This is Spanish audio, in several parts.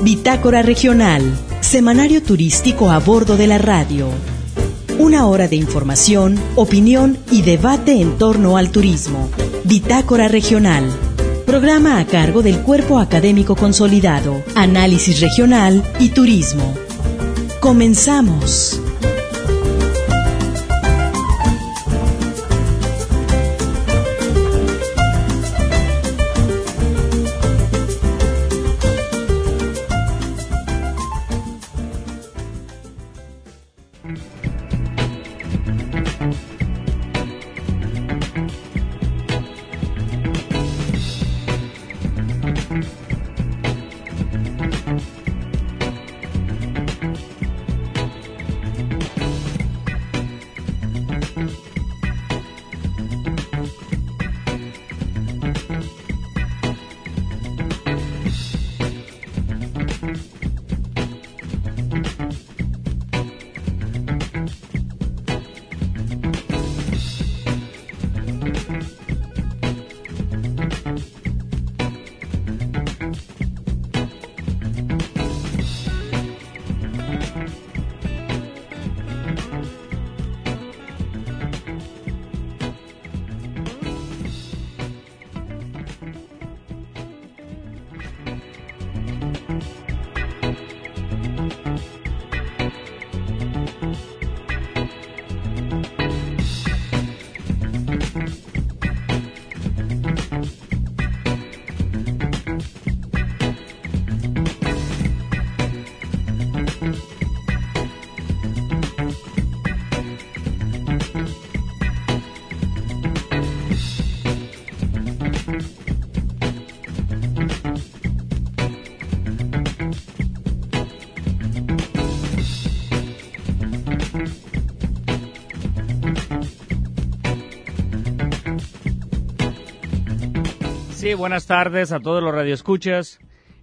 Bitácora Regional, semanario turístico a bordo de la radio. Una hora de información, opinión y debate en torno al turismo. Bitácora Regional, programa a cargo del Cuerpo Académico Consolidado, Análisis Regional y Turismo. Comenzamos. Sí, buenas tardes a todos los radioescuchas.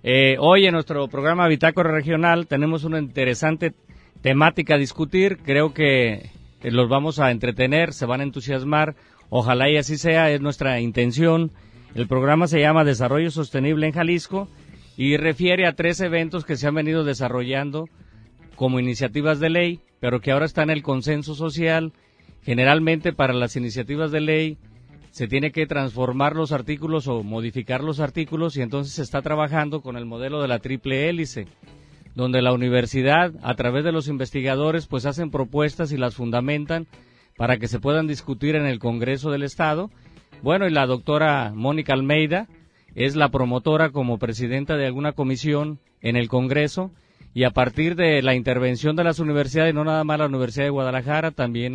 Hoy en nuestro programa Bitácora Regional tenemos una interesante temática a discutir. Creo que los vamos a entretener, se van a entusiasmar. Ojalá y así sea, es nuestra intención. El programa se llama Desarrollo Sostenible en Jalisco y refiere a 3 eventos que se han venido desarrollando como iniciativas de ley, pero que ahora están en el consenso social. Generalmente para las iniciativas de ley se tiene que transformar los artículos o modificar los artículos y entonces se está trabajando con el modelo de la triple hélice, donde la universidad, a través de los investigadores, pues hacen propuestas y las fundamentan para que se puedan discutir en el Congreso del Estado. Bueno, y la doctora Mónica Almeida es la promotora como presidenta de alguna comisión en el Congreso y a partir de la intervención de las universidades, no nada más la Universidad de Guadalajara, también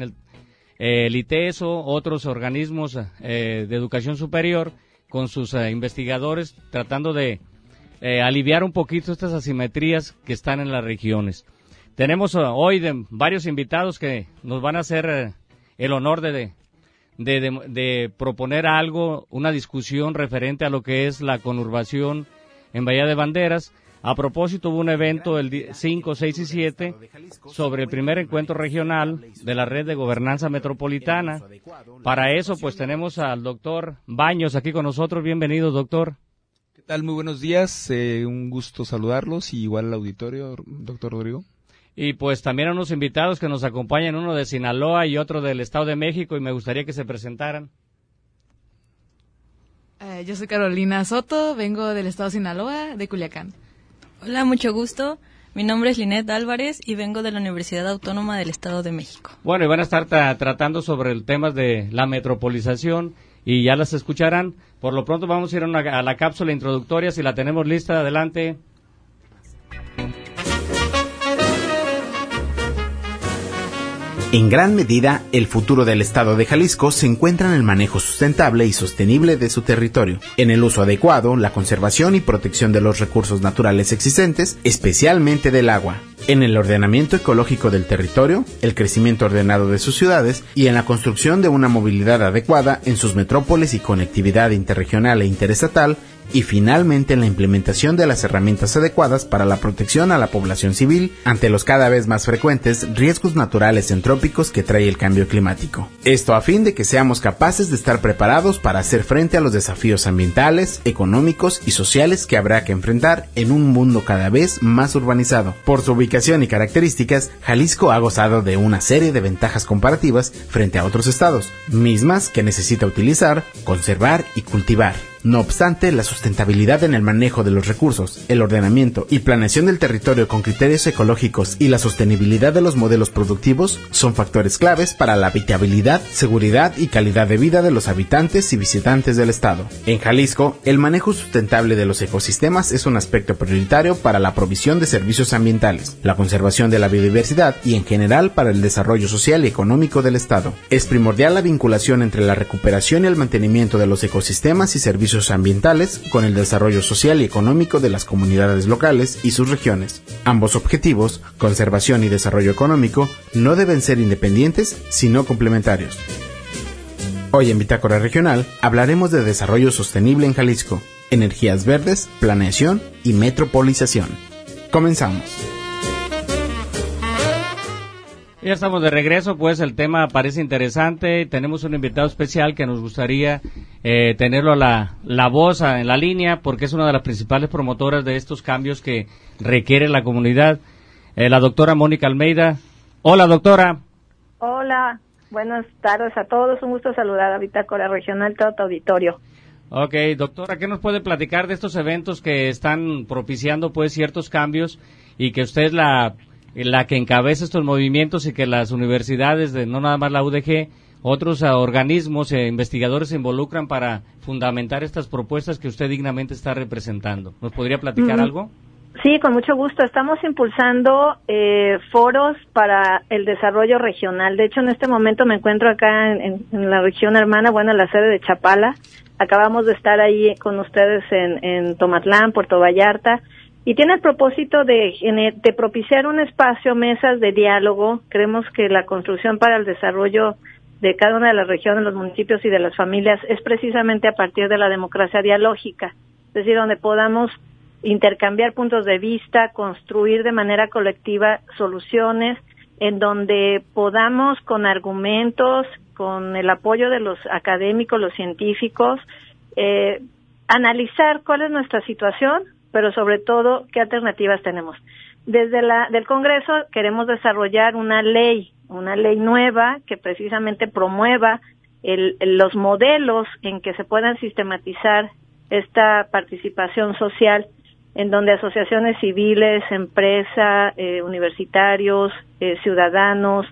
el ITESO, otros organismos de educación superior, con sus investigadores, tratando de aliviar un poquito estas asimetrías que están en las regiones. Tenemos hoy varios invitados que nos van a hacer el honor de proponer algo, una discusión referente a lo que es la conurbación en Bahía de Banderas. A propósito, hubo un evento el 5, 6 y 7 sobre el primer encuentro regional de la Red de Gobernanza Metropolitana. Para eso, pues tenemos al doctor Baños aquí con nosotros. Bienvenido, doctor. ¿Qué tal? Muy buenos días. Un gusto saludarlos y igual al auditorio, doctor Rodrigo. Y pues también a unos invitados que nos acompañan, uno de Sinaloa y otro del Estado de México, y me gustaría que se presentaran. Yo soy Carolina Soto, vengo del Estado de Sinaloa, de Culiacán. Hola, mucho gusto. Mi nombre es Linet Álvarez y vengo de la Universidad Autónoma del Estado de México. Bueno, y van a estar tratando sobre el tema de la metropolización y ya las escucharán. Por lo pronto vamos a ir a la cápsula introductoria, si la tenemos lista, adelante. En gran medida, el futuro del estado de Jalisco se encuentra en el manejo sustentable y sostenible de su territorio, en el uso adecuado, la conservación y protección de los recursos naturales existentes, especialmente del agua, en el ordenamiento ecológico del territorio, el crecimiento ordenado de sus ciudades y en la construcción de una movilidad adecuada en sus metrópolis y conectividad interregional e interestatal y finalmente en la implementación de las herramientas adecuadas para la protección a la población civil ante los cada vez más frecuentes riesgos naturales entrópicos que trae el cambio climático. Esto a fin de que seamos capaces de estar preparados para hacer frente a los desafíos ambientales, económicos y sociales que habrá que enfrentar en un mundo cada vez más urbanizado. Por su ubicación y características, Jalisco ha gozado de una serie de ventajas comparativas frente a otros estados, mismas que necesita utilizar, conservar y cultivar. No obstante, la sustentabilidad en el manejo de los recursos, el ordenamiento y planeación del territorio con criterios ecológicos y la sostenibilidad de los modelos productivos son factores claves para la habitabilidad, seguridad y calidad de vida de los habitantes y visitantes del estado. En Jalisco, el manejo sustentable de los ecosistemas es un aspecto prioritario para la provisión de servicios ambientales, la conservación de la biodiversidad y en general para el desarrollo social y económico del estado. Es primordial la vinculación entre la recuperación y el mantenimiento de los ecosistemas y servicios ambientales con el desarrollo social y económico de las comunidades locales y sus regiones. Ambos objetivos, conservación y desarrollo económico, no deben ser independientes, sino complementarios. Hoy en Bitácora Regional hablaremos de desarrollo sostenible en Jalisco, energías verdes, planeación y metropolización. Comenzamos. Ya estamos de regreso, pues el tema parece interesante. Tenemos un invitado especial que nos gustaría tenerlo la voz en la línea, porque es una de las principales promotoras de estos cambios que requiere la comunidad, la doctora Mónica Almeida. Hola, doctora. Hola, buenas tardes a todos. Un gusto saludar a Bitácora Regional, todo tu auditorio. Ok, doctora, ¿qué nos puede platicar de estos eventos que están propiciando pues ciertos cambios y que usted es la que encabeza estos movimientos y que las universidades, no nada más la UDG, otros organismos e investigadores se involucran para fundamentar estas propuestas que usted dignamente está representando? ¿Nos podría platicar algo? Sí, con mucho gusto. Estamos impulsando foros para el desarrollo regional. De hecho, en este momento me encuentro acá en la región hermana, en la sede de Chapala. Acabamos de estar ahí con ustedes en Tomatlán, Puerto Vallarta. Y tiene el propósito de propiciar un espacio, mesas de diálogo. Creemos que la construcción para el desarrollo de cada una de las regiones, los municipios y de las familias es precisamente a partir de la democracia dialógica, es decir, donde podamos intercambiar puntos de vista, construir de manera colectiva soluciones, en donde podamos con argumentos, con el apoyo de los académicos, los científicos, analizar cuál es nuestra situación, pero sobre todo, ¿qué alternativas tenemos? Desde del Congreso queremos desarrollar una ley nueva que precisamente promueva los modelos en que se puedan sistematizar esta participación social, en donde asociaciones civiles, empresa, universitarios, ciudadanos,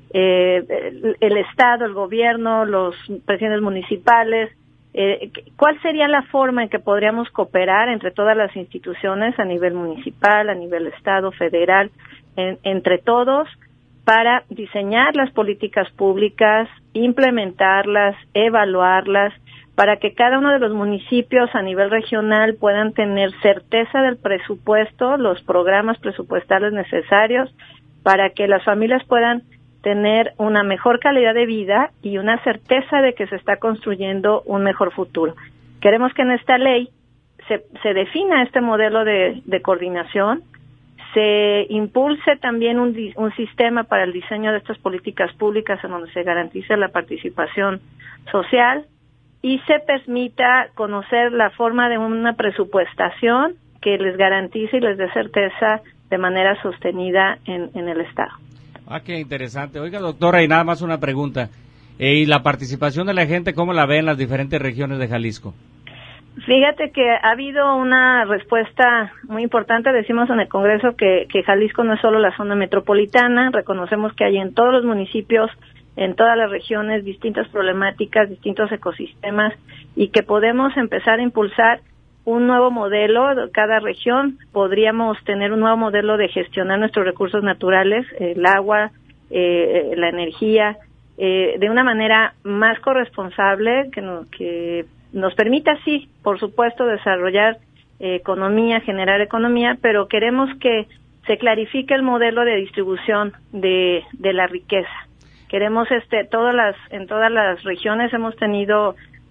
el Estado, el gobierno, los presidentes municipales, ¿cuál sería la forma en que podríamos cooperar entre todas las instituciones a nivel municipal, a nivel Estado, federal, entre todos, para diseñar las políticas públicas, implementarlas, evaluarlas, para que cada uno de los municipios a nivel regional puedan tener certeza del presupuesto, los programas presupuestales necesarios, para que las familias puedan tener una mejor calidad de vida y una certeza de que se está construyendo un mejor futuro. Queremos que en esta ley se defina este modelo de coordinación, se impulse también un sistema para el diseño de estas políticas públicas en donde se garantice la participación social y se permita conocer la forma de una presupuestación que les garantice y les dé certeza de manera sostenida en el Estado. Ah, qué interesante. Oiga, doctora, y nada más una pregunta. ¿Y la participación de la gente, cómo la ve en las diferentes regiones de Jalisco? Fíjate que ha habido una respuesta muy importante. Decimos en el Congreso que Jalisco no es solo la zona metropolitana. Reconocemos que hay en todos los municipios, en todas las regiones, distintas problemáticas, distintos ecosistemas, y que podemos empezar a impulsar un nuevo modelo. Cada región podríamos tener un nuevo modelo de gestionar nuestros recursos naturales, el agua, la energía, de una manera más corresponsable, que nos permita, sí, por supuesto, desarrollar economía, generar economía, pero queremos que se clarifique el modelo de distribución de la riqueza. Queremos en todas las regiones hemos tenido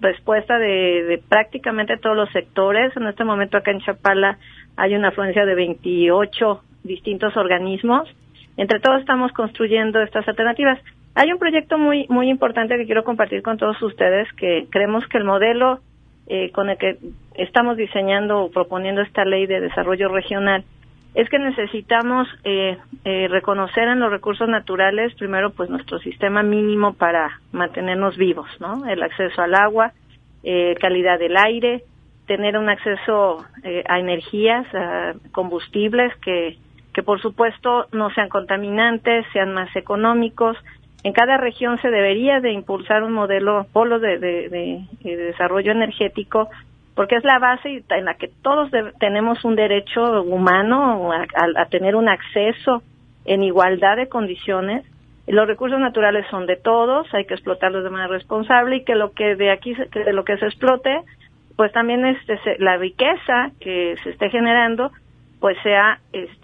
respuesta de prácticamente todos los sectores. En este momento acá en Chapala hay una afluencia de 28 distintos organismos. Entre todos estamos construyendo estas alternativas. Hay un proyecto muy importante que quiero compartir con todos ustedes, que creemos que el modelo con el que estamos diseñando o proponiendo esta ley de desarrollo regional es que necesitamos reconocer en los recursos naturales, primero, pues nuestro sistema mínimo para mantenernos vivos, ¿no? El acceso al agua, calidad del aire, tener un acceso a energías, a combustibles que por supuesto no sean contaminantes, sean más económicos. En cada región se debería de impulsar un modelo, polo de desarrollo energético, porque es la base en la que todos tenemos un derecho humano a tener un acceso en igualdad de condiciones. Los recursos naturales son de todos, hay que explotarlos de manera responsable, y que lo que de lo que se explote, pues también la riqueza que se esté generando, pues sea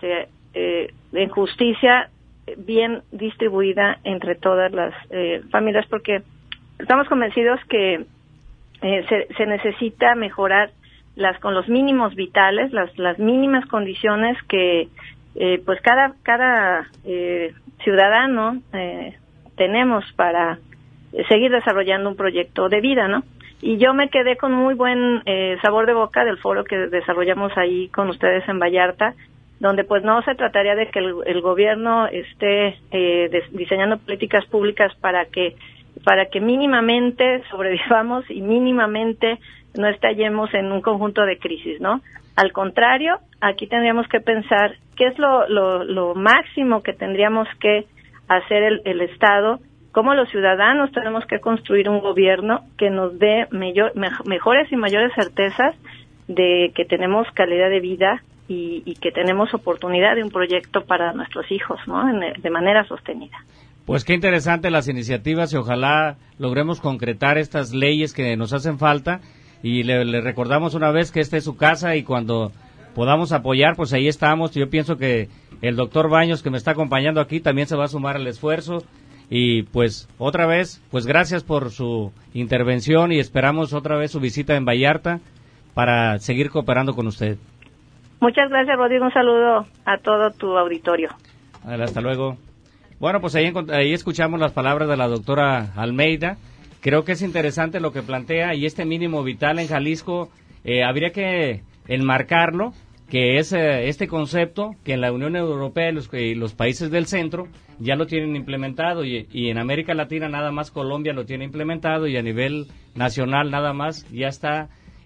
en justicia bien distribuida entre todas las familias, porque estamos convencidos que se necesita mejorar con los mínimos vitales, las mínimas condiciones que pues cada ciudadano tenemos para seguir desarrollando un proyecto de vida, ¿no? Y yo me quedé con muy buen sabor de boca del foro que desarrollamos ahí con ustedes en Vallarta, donde pues no se trataría de que el gobierno esté diseñando políticas públicas para que mínimamente sobrevivamos y mínimamente no estallemos en un conjunto de crisis, ¿no? Al contrario, aquí tendríamos que pensar qué es lo máximo que tendríamos que hacer el Estado, cómo los ciudadanos tenemos que construir un gobierno que nos dé mejores y mayores certezas de que tenemos calidad de vida y que tenemos oportunidad de un proyecto para nuestros hijos, ¿no? De manera sostenida. Pues qué interesante las iniciativas y ojalá logremos concretar estas leyes que nos hacen falta, y le recordamos una vez que esta es su casa y cuando podamos apoyar, pues ahí estamos. Yo pienso que el doctor Baños, que me está acompañando aquí, también se va a sumar al esfuerzo, y pues otra vez, pues gracias por su intervención y esperamos otra vez su visita en Vallarta para seguir cooperando con usted. Muchas gracias, Rodrigo. Un saludo a todo tu auditorio. Hasta luego. Bueno, pues ahí escuchamos las palabras de la doctora Almeida. Creo que es interesante lo que plantea, y este mínimo vital en Jalisco habría que enmarcarlo, que es este concepto que en la Unión Europea y los países del centro ya lo tienen implementado, y en América Latina nada más Colombia lo tiene implementado, y a nivel nacional nada más ya está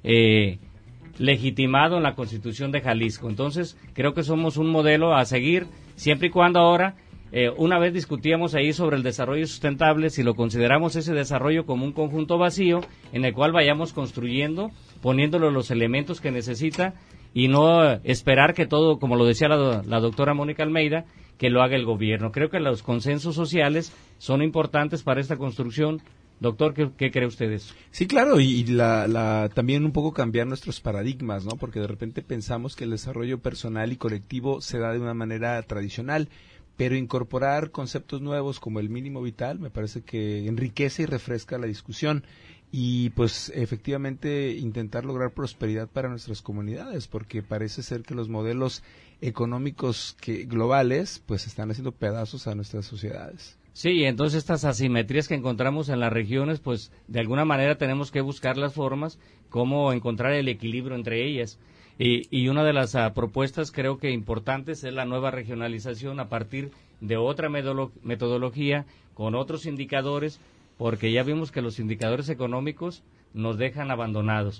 legitimado en la Constitución de Jalisco. Entonces, creo que somos un modelo a seguir, siempre y cuando ahora, una vez discutíamos ahí sobre el desarrollo sustentable, si lo consideramos ese desarrollo como un conjunto vacío, en el cual vayamos construyendo, poniéndole los elementos que necesita, y no esperar que todo, como lo decía la doctora Mónica Almeida, que lo haga el gobierno. Creo que los consensos sociales son importantes para esta construcción. Doctor, ¿qué cree usted de eso? Sí, claro, y también un poco cambiar nuestros paradigmas, ¿no? Porque de repente pensamos que el desarrollo personal y colectivo se da de una manera tradicional, pero incorporar conceptos nuevos como el mínimo vital me parece que enriquece y refresca la discusión, y pues efectivamente intentar lograr prosperidad para nuestras comunidades, porque parece ser que los modelos económicos globales pues están haciendo pedazos a nuestras sociedades. Sí, entonces estas asimetrías que encontramos en las regiones, pues de alguna manera tenemos que buscar las formas, cómo encontrar el equilibrio entre ellas. Y una de las propuestas creo que importantes es la nueva regionalización a partir de otra metodología, con otros indicadores, porque ya vimos que los indicadores económicos nos dejan abandonados.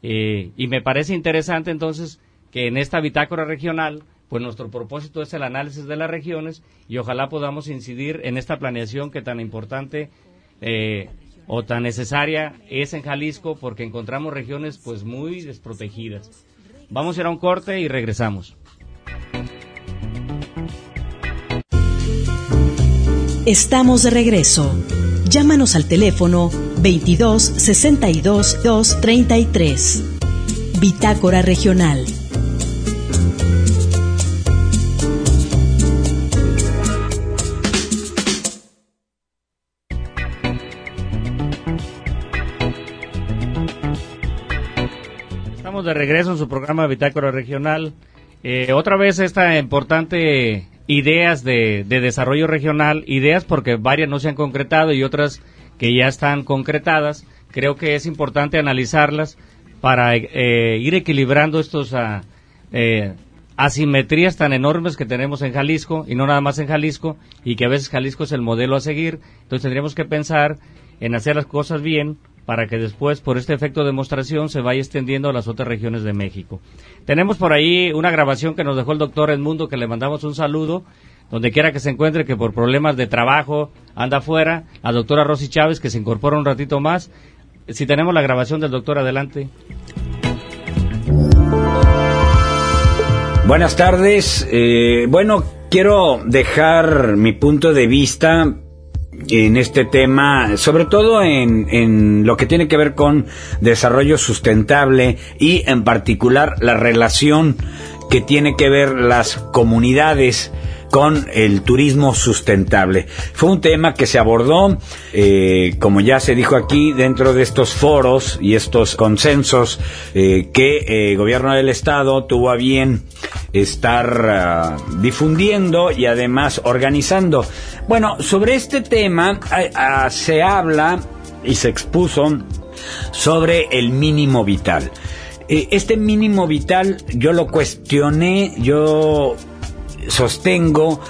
Y me parece interesante entonces que en esta bitácora regional, pues nuestro propósito es el análisis de las regiones, y ojalá podamos incidir en esta planeación que tan importante o tan necesaria es en Jalisco, porque encontramos regiones pues muy desprotegidas. Vamos a ir a un corte y regresamos. Estamos de regreso. Llámanos al teléfono 22 62 233. Bitácora Regional. Estamos de regreso en su programa Bitácora Regional. Otra vez esta importante ideas de desarrollo regional, ideas porque varias no se han concretado y otras que ya están concretadas. Creo que es importante analizarlas para ir equilibrando estos asimetrías tan enormes que tenemos en Jalisco, y no nada más en Jalisco, y que a veces Jalisco es el modelo a seguir. Entonces tendríamos que pensar en hacer las cosas bien para que después, por este efecto de demostración, se vaya extendiendo a las otras regiones de México. Tenemos por ahí una grabación que nos dejó el doctor Edmundo, que le mandamos un saludo, donde quiera que se encuentre, que por problemas de trabajo anda afuera, a doctora Rosy Chávez, que se incorpora un ratito más. Si tenemos la grabación del doctor, adelante. Buenas tardes. Quiero dejar mi punto de vista en este tema, sobre todo en lo que tiene que ver con desarrollo sustentable y en particular la relación que tiene que ver las comunidades con el turismo sustentable. Fue un tema que se abordó, como ya se dijo aquí, dentro de estos foros y estos consensos que el gobierno del estado tuvo a bien estar difundiendo y además organizando. Bueno, sobre este tema se habla y se expuso sobre el mínimo vital. Este mínimo vital yo lo cuestioné, yo sostengo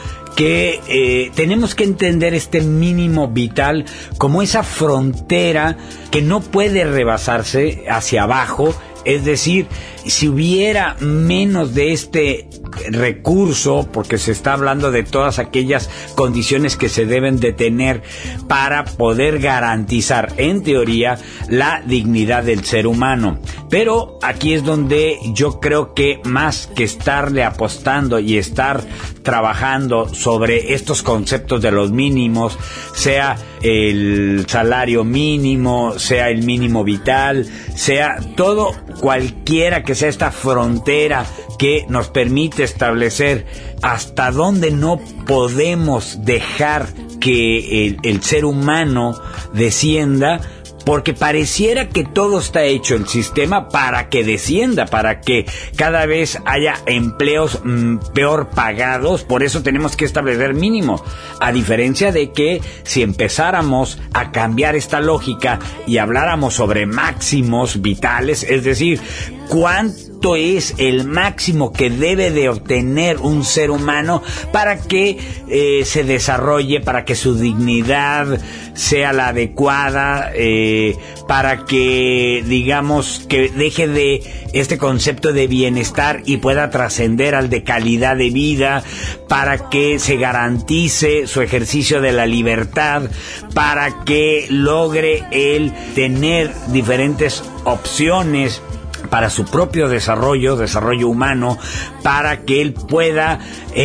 que tenemos que entender este mínimo vital como esa frontera que no puede rebasarse hacia abajo. Es decir, si hubiera menos de este recurso, porque se está hablando de todas aquellas condiciones que se deben de tener para poder garantizar, en teoría, la dignidad del ser humano. Pero aquí es donde yo creo que más que estarle apostando y estar trabajando sobre estos conceptos de los mínimos, sea el salario mínimo, sea el mínimo vital, sea todo, cualquiera que sea esta frontera que nos permite establecer hasta dónde no podemos dejar que el ser humano descienda, porque pareciera que todo está hecho el sistema para que descienda, para que cada vez haya empleos peor pagados. Por eso tenemos que establecer mínimo, a diferencia de que si empezáramos a cambiar esta lógica y habláramos sobre máximos vitales, es decir, cuánto es el máximo que debe de obtener un ser humano para que se desarrolle, para que su dignidad sea la adecuada, para que, digamos, que deje de este concepto de bienestar y pueda trascender al de calidad de vida, para que se garantice su ejercicio de la libertad, para que logre él tener diferentes opciones para su propio desarrollo humano, para que él pueda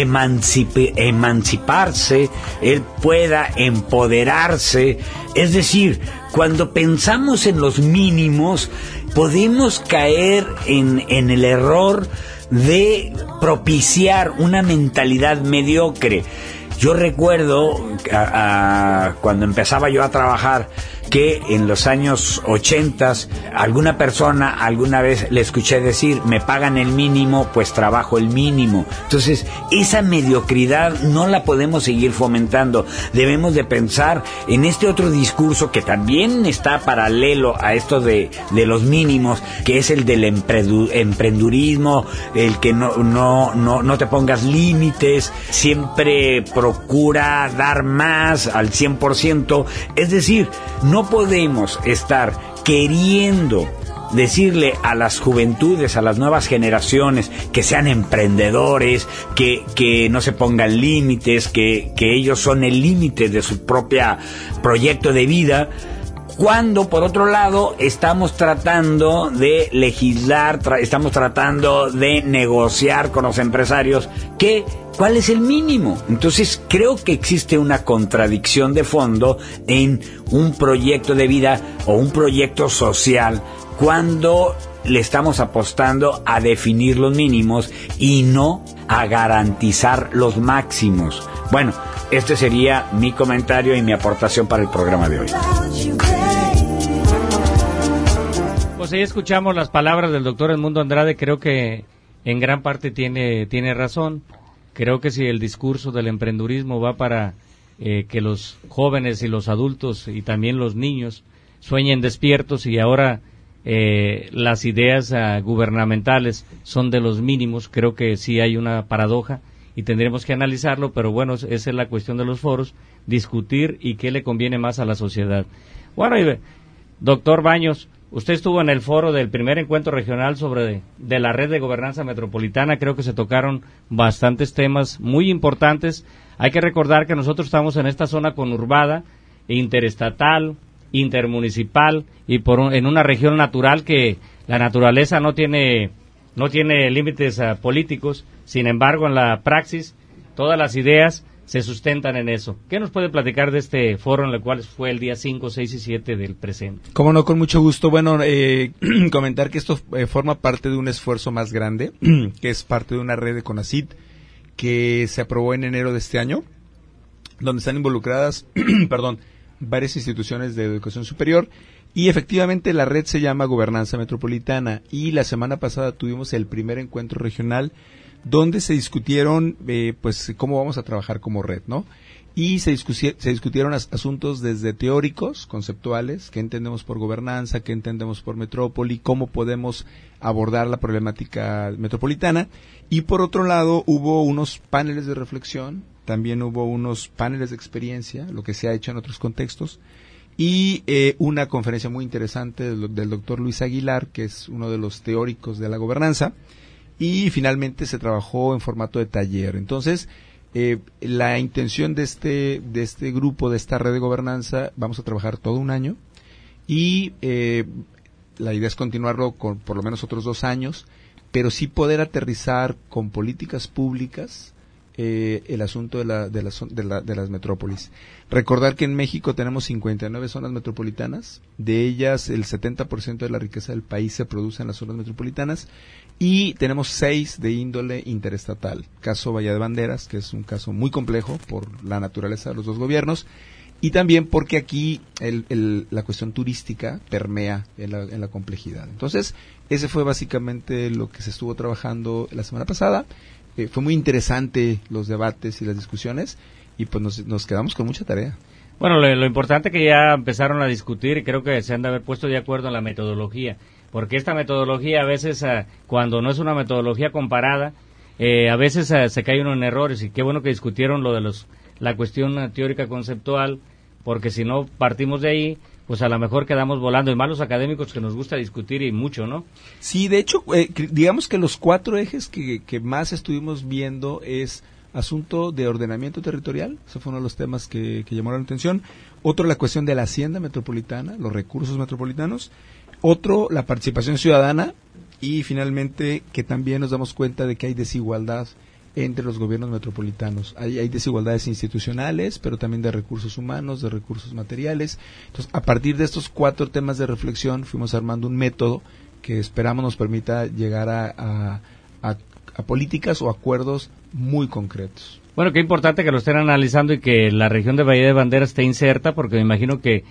emanciparse, él pueda empoderarse. Es decir, cuando pensamos en los mínimos, podemos caer en el error de propiciar una mentalidad mediocre. Yo recuerdo cuando empezaba yo a trabajar, que en los años 80 alguna persona alguna vez le escuché decir: me pagan el mínimo, pues trabajo el mínimo. Entonces, esa mediocridad no la podemos seguir fomentando. Debemos de pensar en este otro discurso que también está paralelo a esto de los mínimos, que es el del emprendurismo, el que no te pongas límites, siempre procura dar más al 100%. Es decir, no podemos estar queriendo decirle a las juventudes, a las nuevas generaciones, que sean emprendedores, que no se pongan límites, que ellos son el límite de su propio proyecto de vida, cuando por otro lado estamos tratando de legislar, estamos tratando de negociar con los empresarios ¿cuál es el mínimo? Entonces creo que existe una contradicción de fondo en un proyecto de vida o un proyecto social cuando le estamos apostando a definir los mínimos y no a garantizar los máximos. Bueno, este sería mi comentario y mi aportación para el programa de hoy. Pues Pues ahí escuchamos las palabras del doctor Edmundo Andrade. Creo que en gran parte tiene razón. Creo que si el discurso del emprendurismo va para que los jóvenes y los adultos y también los niños sueñen despiertos, y ahora las ideas gubernamentales son de los mínimos, creo que sí hay una paradoja y tendremos que analizarlo, pero bueno, esa es la cuestión de los foros, discutir y qué le conviene más a la sociedad. Bueno, doctor Baños, usted estuvo en el foro del primer encuentro regional de la red de gobernanza metropolitana. Creo que se tocaron bastantes temas muy importantes. Hay que recordar que nosotros estamos en esta zona conurbada, interestatal, intermunicipal y en una región natural que la naturaleza no tiene límites políticos. Sin embargo, en la praxis, todas las ideas se sustentan en eso. ¿Qué nos puede platicar de este foro en el cual fue el día 5, 6 y 7 del presente? Cómo no, con mucho gusto. Bueno, comentar que esto forma parte de un esfuerzo más grande, que es parte de una red de CONACYT que se aprobó en enero de este año, donde están involucradas varias instituciones de educación superior, y efectivamente la red se llama Gobernanza Metropolitana, y la semana pasada tuvimos el primer encuentro regional donde se discutieron pues cómo vamos a trabajar como red, ¿no? Y se discutieron asuntos desde teóricos, conceptuales, qué entendemos por gobernanza, qué entendemos por metrópoli, cómo podemos abordar la problemática metropolitana, y por otro lado hubo unos paneles de reflexión, también hubo unos paneles de experiencia, lo que se ha hecho en otros contextos, y una conferencia muy interesante del doctor Luis Aguilar, que es uno de los teóricos de la gobernanza, y finalmente se trabajó en formato de taller. Entonces, la intención de este grupo, de esta red de gobernanza, vamos a trabajar todo un año, y la idea es continuarlo con por lo menos otros 2 años, pero sí poder aterrizar con políticas públicas el asunto de las metrópolis. Recordar que en México tenemos 59 zonas metropolitanas, de ellas el 70% de la riqueza del país se produce en las zonas metropolitanas, y tenemos 6 de índole interestatal. Caso Bahía de Banderas, que es un caso muy complejo por la naturaleza de los 2 gobiernos, y también porque aquí la cuestión turística permea en la complejidad. Entonces, ese fue básicamente lo que se estuvo trabajando la semana pasada. Fue muy interesante los debates y las discusiones, y pues nos quedamos con mucha tarea. Bueno, lo importante que ya empezaron a discutir, y creo que se han de haber puesto de acuerdo en la metodología, porque esta metodología a veces, cuando no es una metodología comparada, a veces se cae uno en errores, y qué bueno que discutieron lo de la cuestión teórica conceptual, porque si no partimos de ahí, pues a lo mejor quedamos volando, y más los académicos que nos gusta discutir y mucho, ¿no? Sí, de hecho, digamos que los 4 ejes que más estuvimos viendo es asunto de ordenamiento territorial, ese fue uno de los temas que llamaron la atención. Otro, la cuestión de la hacienda metropolitana, los recursos metropolitanos. Otro, la participación ciudadana. Y finalmente, que también nos damos cuenta de que hay desigualdad entre los gobiernos metropolitanos. Hay desigualdades institucionales, pero también de recursos humanos, de recursos materiales. Entonces, a partir de estos 4 temas de reflexión, fuimos armando un método que esperamos nos permita llegar a políticas o acuerdos muy concretos. Bueno, qué importante que lo estén analizando y que la región de Bahía de Banderas esté inserta, porque me imagino que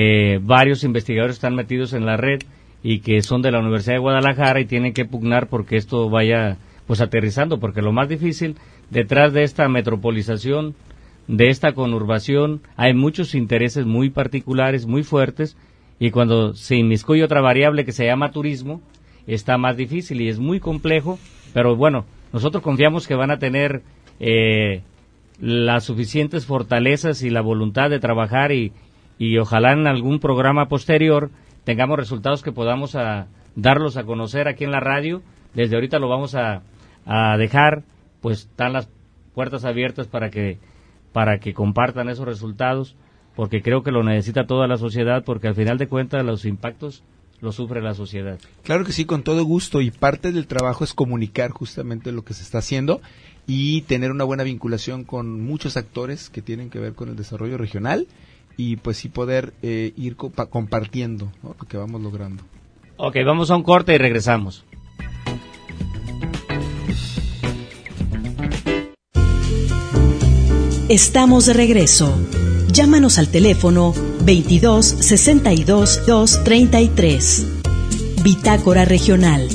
varios investigadores están metidos en la red y que son de la Universidad de Guadalajara y tienen que pugnar porque esto vaya pues aterrizando, porque lo más difícil detrás de esta metropolización, de esta conurbación, hay muchos intereses muy particulares, muy fuertes, y cuando se inmiscuye otra variable que se llama turismo, está más difícil y es muy complejo, pero bueno, nosotros confiamos que van a tener las suficientes fortalezas y la voluntad de trabajar y ojalá en algún programa posterior tengamos resultados que podamos darlos a conocer aquí en la radio. Desde ahorita lo vamos a dejar, pues están las puertas abiertas para que compartan esos resultados, porque creo que lo necesita toda la sociedad, porque al final de cuentas los impactos los sufre la sociedad. Claro que sí, con todo gusto, y parte del trabajo es comunicar justamente lo que se está haciendo y tener una buena vinculación con muchos actores que tienen que ver con el desarrollo regional, y pues sí poder ir compartiendo, ¿no?, lo que vamos logrando. Ok, vamos a un corte y regresamos. Estamos de regreso. Llámanos al teléfono 22 62 233. Bitácora Regional.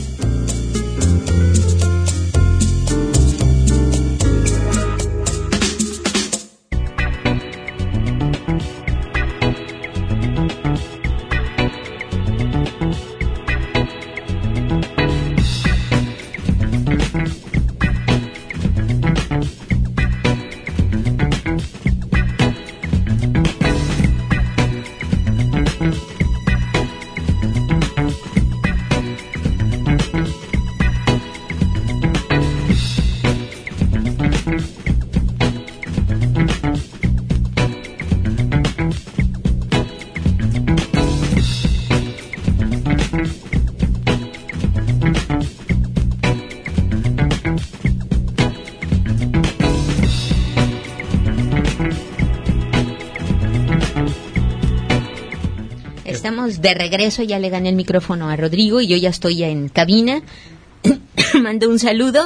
Estamos de regreso, ya le gané el micrófono a Rodrigo y yo ya estoy en cabina. Mando un saludo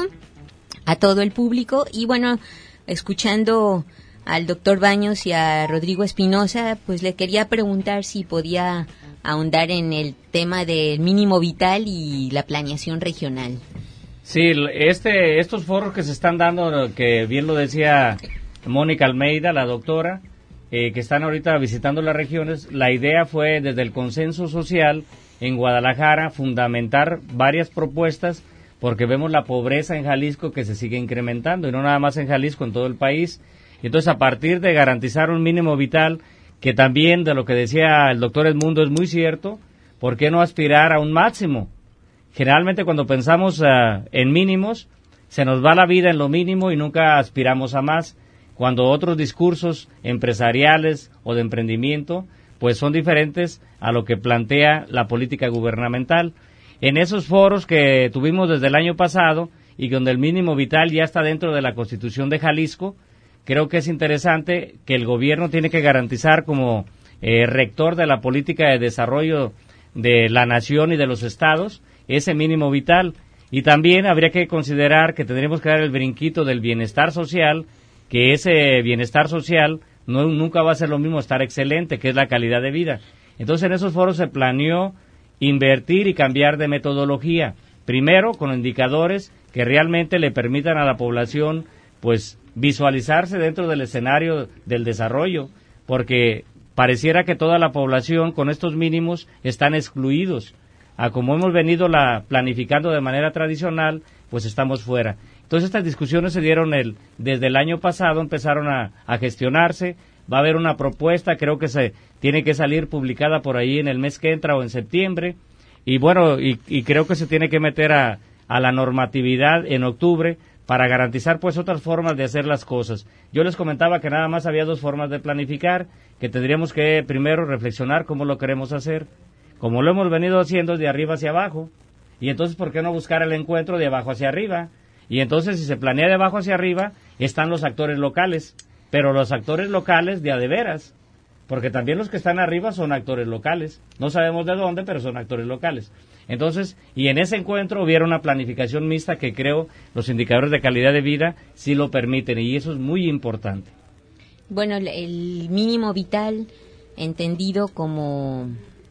a todo el público y bueno, escuchando al doctor Baños y a Rodrigo Espinosa, pues le quería preguntar si podía ahondar en el tema del mínimo vital y la planeación regional. Sí, estos foros que se están dando, que bien lo decía Mónica Almeida, la doctora, que están ahorita visitando las regiones, la idea fue desde el consenso social en Guadalajara fundamentar varias propuestas porque vemos la pobreza en Jalisco que se sigue incrementando y no nada más en Jalisco, en todo el país. Entonces, a partir de garantizar un mínimo vital, que también de lo que decía el doctor Edmundo es muy cierto, ¿por qué no aspirar a un máximo? Generalmente cuando pensamos en mínimos, se nos va la vida en lo mínimo y nunca aspiramos a más, cuando otros discursos empresariales o de emprendimiento pues son diferentes a lo que plantea la política gubernamental. En esos foros que tuvimos desde el año pasado y donde el mínimo vital ya está dentro de la Constitución de Jalisco, creo que es interesante que el gobierno tiene que garantizar como rector de la política de desarrollo de la nación y de los estados ese mínimo vital. Y también habría que considerar que tendríamos que dar el brinquito del bienestar social, que ese bienestar social nunca va a ser lo mismo estar excelente, que es la calidad de vida. Entonces en esos foros se planeó invertir y cambiar de metodología, primero con indicadores que realmente le permitan a la población pues visualizarse dentro del escenario del desarrollo, porque pareciera que toda la población con estos mínimos están excluidos. A como hemos venido planificando de manera tradicional, pues estamos fuera. Entonces estas discusiones se dieron desde el año pasado, empezaron a gestionarse, va a haber una propuesta, creo que se tiene que salir publicada por ahí en el mes que entra o en septiembre, y bueno, y creo que se tiene que meter a la normatividad en octubre para garantizar pues otras formas de hacer las cosas. Yo les comentaba que nada más había dos formas de planificar, que tendríamos que primero reflexionar cómo lo queremos hacer, como lo hemos venido haciendo de arriba hacia abajo, y entonces ¿por qué no buscar el encuentro de abajo hacia arriba? Y entonces, si se planea de abajo hacia arriba, están los actores locales, pero los actores locales de a de veras, porque también los que están arriba son actores locales, no sabemos de dónde, pero son actores locales. Entonces, y en ese encuentro hubiera una planificación mixta que creo los indicadores de calidad de vida sí lo permiten, y eso es muy importante. Bueno, el mínimo vital, entendido como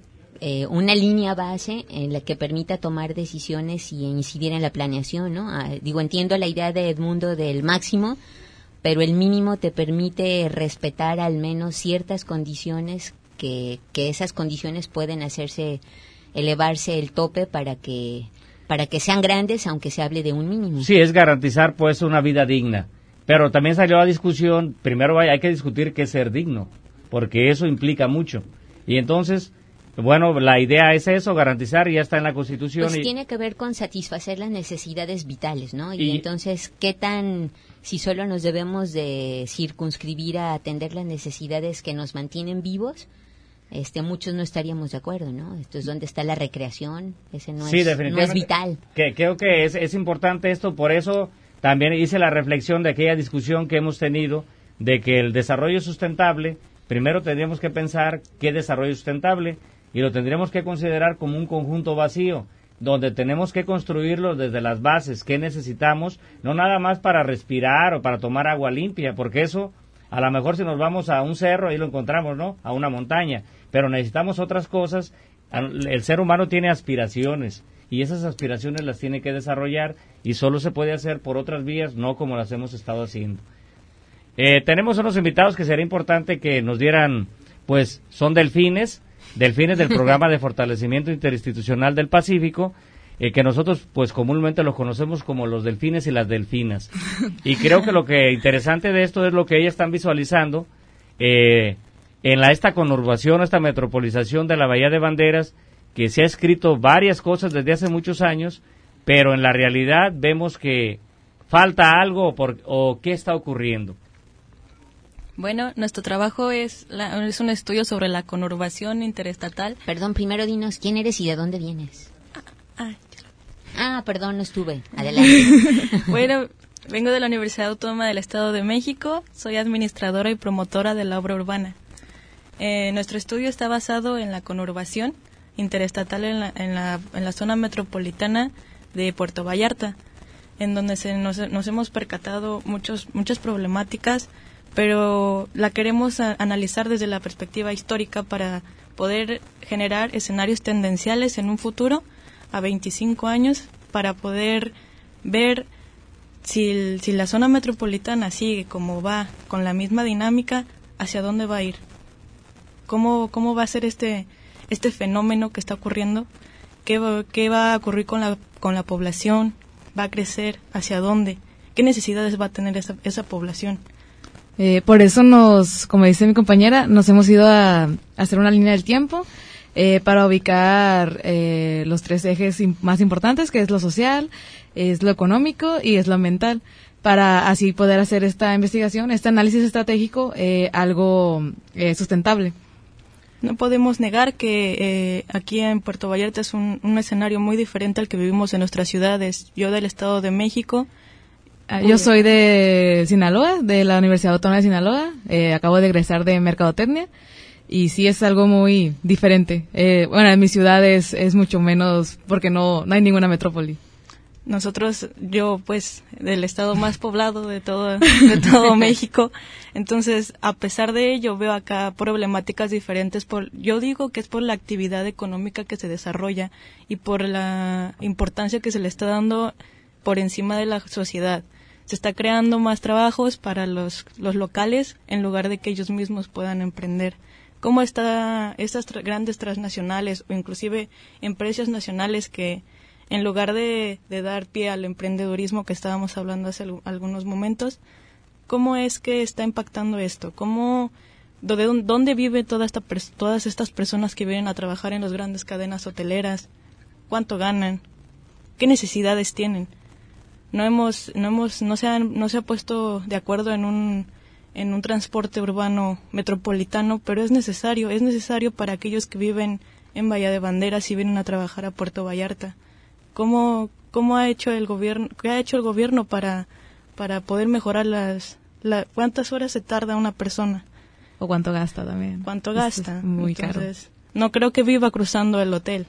una línea base en la que permita tomar decisiones y incidir en la planeación, ¿no? Entiendo la idea de Edmundo del máximo, pero el mínimo te permite respetar al menos ciertas condiciones que esas condiciones pueden elevarse el tope para que sean grandes, aunque se hable de un mínimo. Sí, es garantizar pues una vida digna, pero también salió la discusión, primero hay que discutir qué es ser digno, porque eso implica mucho, y entonces bueno, la idea es eso, garantizar, y ya está en la Constitución. Pues tiene que ver con satisfacer las necesidades vitales, ¿no? Y entonces, si solo nos debemos de circunscribir a atender las necesidades que nos mantienen vivos, muchos no estaríamos de acuerdo, ¿no? Entonces, ¿dónde está la recreación? Ese no es vital. Creo que es importante esto, por eso también hice la reflexión de aquella discusión que hemos tenido, de que el desarrollo sustentable, primero tendríamos que pensar qué desarrollo sustentable, y lo tendremos que considerar como un conjunto vacío, donde tenemos que construirlo desde las bases, qué necesitamos, no nada más para respirar o para tomar agua limpia, porque eso, a lo mejor si nos vamos a un cerro, ahí lo encontramos, ¿no?, a una montaña, pero necesitamos otras cosas el ser humano tiene aspiraciones y esas aspiraciones las tiene que desarrollar y solo se puede hacer por otras vías, no como las hemos estado haciendo. Tenemos unos invitados que sería importante que nos dieran, pues son delfines del programa de fortalecimiento interinstitucional del Pacífico, que nosotros pues comúnmente los conocemos como los delfines y las delfinas. Y creo que lo que interesante de esto es lo que ellas están visualizando en esta conurbación, esta metropolización de la Bahía de Banderas, que se ha escrito varias cosas desde hace muchos años, pero en la realidad vemos que falta algo o qué está ocurriendo. Bueno, nuestro trabajo es un estudio sobre la conurbación interestatal. Perdón, primero dinos quién eres y de dónde vienes. Perdón, no estuve. Adelante. Bueno, vengo de la Universidad Autónoma del Estado de México, soy administradora y promotora de la obra urbana. Nuestro estudio está basado en la conurbación interestatal en la zona metropolitana de Puerto Vallarta, en donde nos hemos percatado muchas problemáticas, pero la queremos analizar desde la perspectiva histórica para poder generar escenarios tendenciales en un futuro a 25 años para poder ver si la zona metropolitana sigue como va, con la misma dinámica, hacia dónde va a ir. ¿Cómo va a ser este fenómeno que está ocurriendo? ¿Qué va a ocurrir con la población? ¿Va a crecer? ¿Hacia dónde? ¿Qué necesidades va a tener esa población? Por eso como dice mi compañera, nos hemos ido a hacer una línea del tiempo para ubicar los 3 ejes más importantes, que es lo social, es lo económico y es lo ambiental, para así poder hacer esta investigación, este análisis estratégico, algo sustentable. No podemos negar que aquí en Puerto Vallarta es un escenario muy diferente al que vivimos en nuestras ciudades. Yo del Estado de México. Yo soy de Sinaloa, de la Universidad Autónoma de Sinaloa. Acabo de egresar de Mercadotecnia y sí es algo muy diferente. Bueno, en mi ciudad es mucho menos porque no hay ninguna metrópoli. Yo pues del estado más poblado de todo México, entonces a pesar de ello veo acá problemáticas diferentes. Yo digo que es por la actividad económica que se desarrolla y por la importancia que se le está dando por encima de la sociedad. Se está creando más trabajos para los locales en lugar de que ellos mismos puedan emprender. ¿Cómo está estas grandes transnacionales o inclusive empresas nacionales que en lugar de dar pie al emprendedurismo que estábamos hablando hace algunos momentos, cómo es que está impactando esto? ¿Dónde vive todas estas personas que vienen a trabajar en las grandes cadenas hoteleras? ¿Cuánto ganan? ¿Qué necesidades tienen? No se ha puesto de acuerdo en un transporte urbano metropolitano, pero es necesario para aquellos que viven en Bahía de Banderas y vienen a trabajar a Puerto Vallarta. ¿Cómo ha hecho el gobierno? ¿Qué ha hecho el gobierno para poder mejorar cuántas horas se tarda una persona? O cuánto gasta también. ¿Cuánto gasta? Es muy Entonces, caro. No creo que viva cruzando el hotel.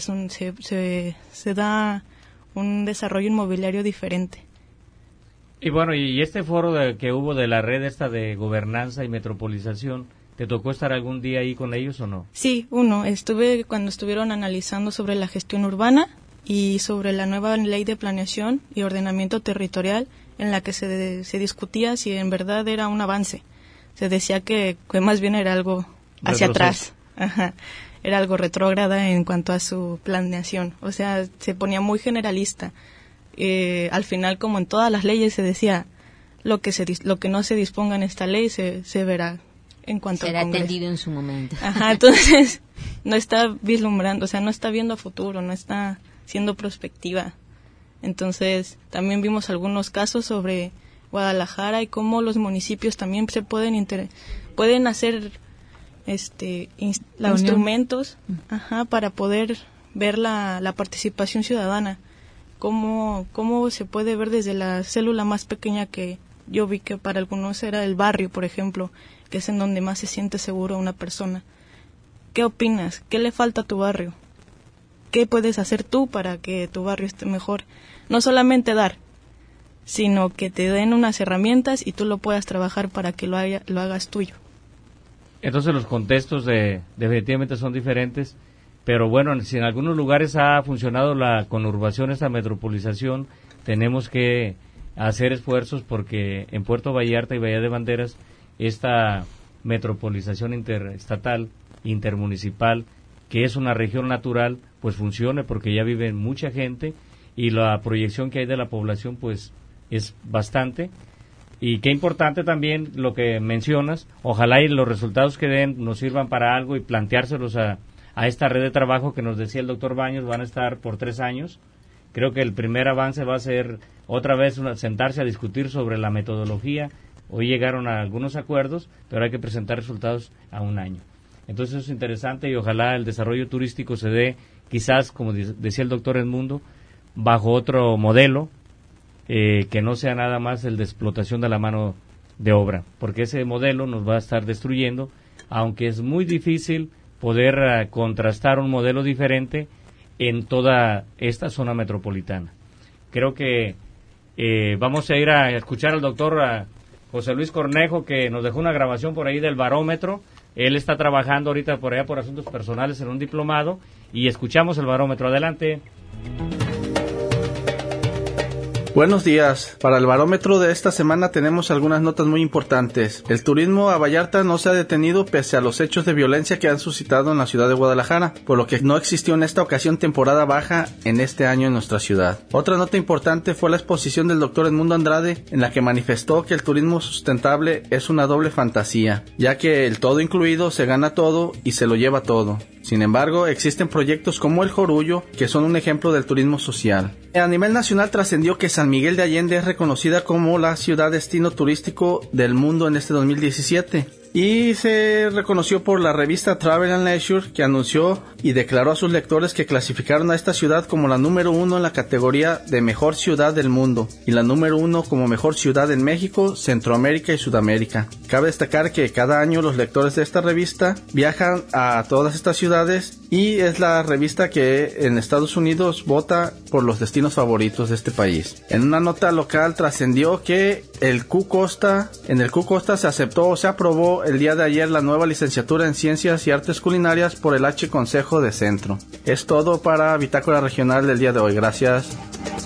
Se da un desarrollo inmobiliario diferente. Y bueno, y este foro que hubo de la red esta de gobernanza y metropolización, ¿te tocó estar algún día ahí con ellos o no? Sí, estuve cuando estuvieron analizando sobre la gestión urbana y sobre la nueva ley de planeación y ordenamiento territorial, en la que se discutía si en verdad era un avance. Se decía que más bien era algo hacia atrás. Ajá. Era algo retrógrada en cuanto a su planeación. O sea, se ponía muy generalista. Al final, como en todas las leyes, se decía lo que no se disponga en esta ley se verá en cuanto será al Congreso. atendido en su momento. Ajá, entonces no está vislumbrando, o sea, no está viendo a futuro, no está siendo prospectiva. Entonces, también vimos algunos casos sobre Guadalajara y cómo los municipios también se pueden hacer instrumentos para poder ver la participación ciudadana. Cómo se puede ver desde la célula más pequeña, que yo vi que para algunos era el barrio, por ejemplo, que es en donde más se siente seguro una persona. ¿Qué opinas? ¿Qué le falta a tu barrio? ¿Qué puedes hacer tú para que tu barrio esté mejor? No solamente dar, sino que te den unas herramientas y tú lo puedas trabajar para que lo hagas tuyo. Entonces los contextos definitivamente son diferentes. pero bueno, si en algunos lugares ha funcionado la conurbación, esta metropolización, tenemos que hacer esfuerzos porque en Puerto Vallarta y Bahía de Banderas esta metropolización interestatal, intermunicipal, que es una región natural, pues funcione porque ya vive mucha gente y la proyección que hay de la población pues es bastante. Y qué importante también lo que mencionas, ojalá y los resultados que den nos sirvan para algo y planteárselos a esta red de trabajo que nos decía el doctor Baños, van a estar por 3 años. Creo que el primer avance va a ser otra vez sentarse a discutir sobre la metodología. Hoy llegaron a algunos acuerdos, pero hay que presentar resultados a 1 año. Entonces eso es interesante y ojalá el desarrollo turístico se dé, quizás, como decía el doctor Edmundo, bajo otro modelo, que no sea nada más el de explotación de la mano de obra, porque ese modelo nos va a estar destruyendo, aunque es muy difícil poder contrastar un modelo diferente en toda esta zona metropolitana. Creo que vamos a ir a escuchar al doctor José Luis Cornejo, que nos dejó una grabación por ahí del barómetro. Él está trabajando ahorita por allá por asuntos personales en un diplomado y escuchamos el barómetro. Adelante. Buenos días. Para el barómetro de esta semana tenemos algunas notas muy importantes. El turismo a Vallarta no se ha detenido pese a los hechos de violencia que han suscitado en la ciudad de Guadalajara, por lo que no existió en esta ocasión temporada baja en este año en nuestra ciudad. Otra nota importante fue la exposición del doctor Edmundo Andrade, en la que manifestó que el turismo sustentable es una doble fantasía, ya que el todo incluido se gana todo y se lo lleva todo. Sin embargo, existen proyectos como el Jorullo, que son un ejemplo del turismo social. A nivel nacional trascendió que San Miguel de Allende es reconocida como la ciudad destino turístico del mundo en este 2017. Y se reconoció por la revista Travel and Leisure, que anunció y declaró a sus lectores que clasificaron a esta ciudad como la número 1 en la categoría de mejor ciudad del mundo y la número 1 como mejor ciudad en México, Centroamérica y Sudamérica. Cabe destacar que cada año los lectores de esta revista viajan a todas estas ciudades y es la revista que en Estados Unidos vota por los destinos favoritos de este país. En una nota local trascendió que en el Q Costa se aceptó o se aprobó el día de ayer la nueva licenciatura en Ciencias y Artes Culinarias por el H Consejo de Centro. Es todo para Bitácora Regional del día de hoy. Gracias.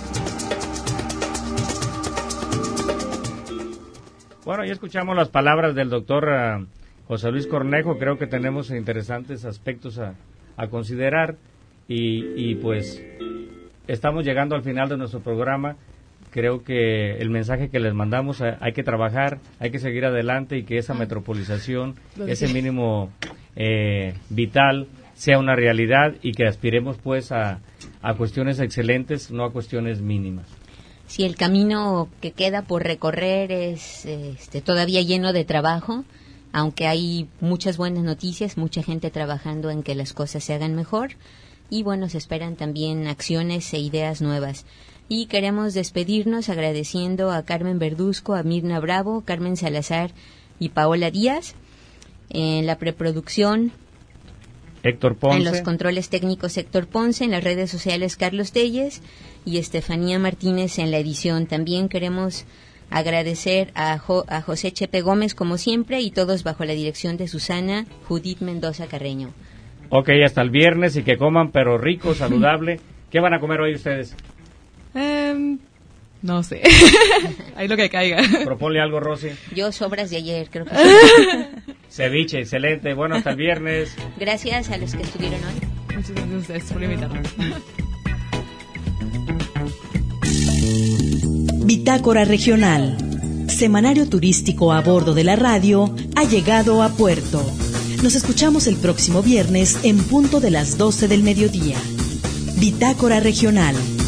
Bueno, ya escuchamos las palabras del doctor José Luis Cornejo. Creo que tenemos interesantes aspectos a considerar y pues estamos llegando al final de nuestro programa. Creo que el mensaje que les mandamos, hay que trabajar, hay que seguir adelante y que esa metropolización, ese mínimo vital sea una realidad y que aspiremos pues a cuestiones excelentes, no a cuestiones mínimas. Si el camino que queda por recorrer es todavía lleno de trabajo, aunque hay muchas buenas noticias, mucha gente trabajando en que las cosas se hagan mejor y bueno, se esperan también acciones e ideas nuevas. Y queremos despedirnos agradeciendo a Carmen Verduzco, a Mirna Bravo, Carmen Salazar y Paola Díaz. En la preproducción, Héctor Ponce. En los controles técnicos, Héctor Ponce. En las redes sociales, Carlos Telles y Estefanía Martínez en la edición. También queremos agradecer a José Chepe Gómez, como siempre, y todos bajo la dirección de Susana Judith Mendoza Carreño. Ok, hasta el viernes y que coman, pero rico, saludable. ¿Qué van a comer hoy ustedes? No sé. Ahí lo que caiga. Proponle algo, Rosy. Yo sobras de ayer, creo que sí. Ceviche, excelente. Bueno, hasta el viernes. Gracias a los que estuvieron hoy. Muchas gracias a ustedes por invitarnos. Bitácora Regional, semanario turístico a bordo de la radio, ha llegado a puerto. Nos escuchamos el próximo viernes en punto de las 12 del mediodía. Bitácora Regional.